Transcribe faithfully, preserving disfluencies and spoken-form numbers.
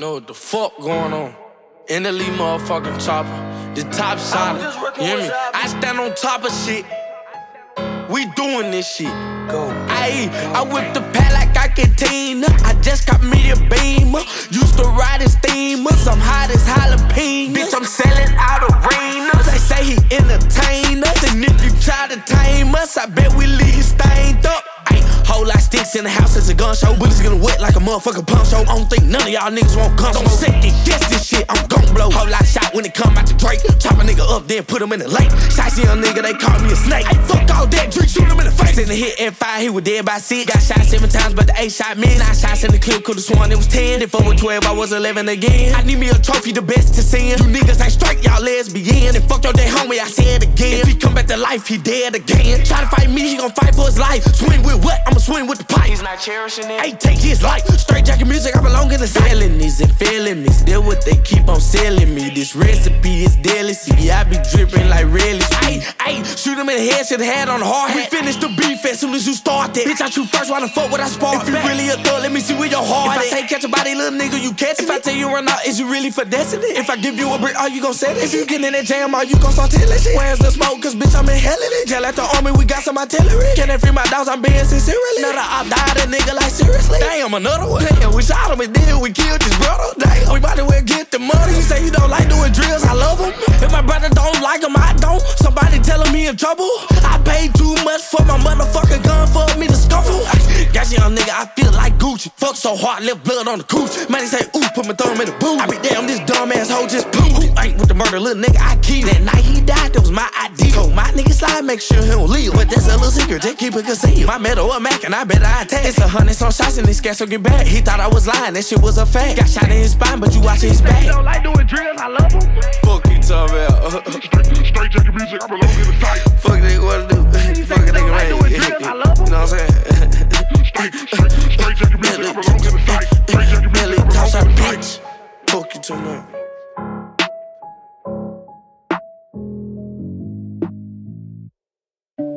know what the fuck going on. In the lead motherfucking chopper, the top shot. You hear me? I stand on top of shit. We doing this shit. Go. Ayy, I whip the pad like I can Tina. I just got me a beamer. Used to ride in steamers. I'm hot as jalapeno. Bitch, I'm selling out arenas. They say he entertain us. And if you try to tame us, I bet we leave stained up. Ayy, whole lot sticks in the house, it's a gun show. Bullets getting wet like a motherfucking pump show. I don't think none of y'all niggas won't come. Don't second guess this shit, I'm gon' blow. Whole lot shot when it come out the Drake. Chop a nigga up, then put him in the lake. Shicey young nigga, they call me a snake. Ayy, fuck all that, drink, shoot him in the face. In the hit F five, he was dead by six. Got shot seven times, but the eight shot missed. Nine shots in the clip, could've sworn it was ten. Then four with twelve, I was eleven again. I need me a trophy, the best to send. You niggas ain't straight, y'all lesbian. And fuck your dead homie, I said again. If he come back to life, he dead again. Try to fight me, he gon' fight for his life. Swing with what? I'ma swing with the pipe. He's not cherishing it. Hey, take his life. Straight jacket music, I belong in the felonies and felonies. They're what they keep on selling me. This recipe is deadly. See, I be dripping like relish. Ayy, ayy, shoot him in the head, shit head on the hard hat. We finish the beef as soon as you start that. Bitch, I shoot first, why the fuck would I spark? If you really a thug, let me see where your heart is. If I say catch a body, little nigga, you catch it. If I tell you run out, is you really finessing it? If I give you a brick, are you gon' set it? If you get in that jam, are you gon' start telling shit? Where's the smoke? Cause bitch, I'm inhaling it. Jail at the army, we got some artillery. Can they free my dogs? I'm being sincerely. Another op died, a nigga like seriously. Damn, another one. Damn, we shot him and then we killed his brother. Damn, we bout to well get the money. You say you don't like doing drills, I love him. If my brother don't like him, I don't. Somebody telling me in trouble. I paid too much for my motherfucking gun for me to scuffle. Got you young nigga, I feel like Gucci. Fuck so hard, left blood on the cooch. Man, they say, ooh, put my thumb in the boot. I be damn, this dumb ass hoe just poo. Who ain't with the murder, little nigga, I keep. That night he died, that was my idea. Told my nigga slide, make sure he don't leave. But that's a little secret, just keep it concealed. My metal a Mac and I bet I attack. It's a hundred some shots and this gas will get back. He thought I was lying, that shit was a fact. Got shot in his spine, but you watching his back. You don't like doing drills, I love him. Fuck you talking about. Straight, straight jacket music, I belong in the fight. Fuck a nigga, what to do? Fuck a nigga, right? I love him. You know what I'm saying? Straight, straight, straight jacket music, I belong in the fight. Straight jacket music, I belong in the fight. Fuck you too much.